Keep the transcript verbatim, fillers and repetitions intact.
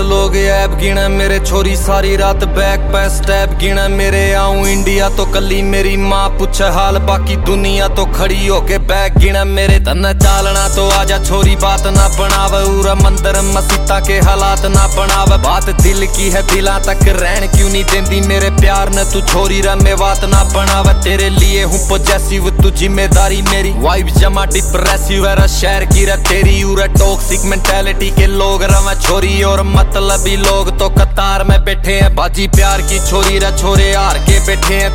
लोग ऐब गिना मेरे छोरी सारी रात बैक पे स्टैप गिना मेरे आऊं इंडिया तो कली मेरी माँ पूछे हाल बाकी दुनिया तो खड़ी होके बैग गिना मेरे तन्ने चालना तो आजा छोरी बात ना बनावे उरा मंदिर मसीता के हालात ना बनावे बात दिल की है दिला तक रहन क्यों नहीं देंदी मेरे प्यार ने तू छोरी रमे बात ना बनावे तेरे लिए हूँ पॉजेसिव तू जिम्मेदारी मेरी वाइब जमा डिप्रेसिव है शहर की रे तेरी उरा टॉक्सिक मेंटालिटी के लोग रवा छोरी और मतलबी लोग तो कतार में बैठे हैं बाजी प्यार की छोरी रे छोरे हार के बैठे हैं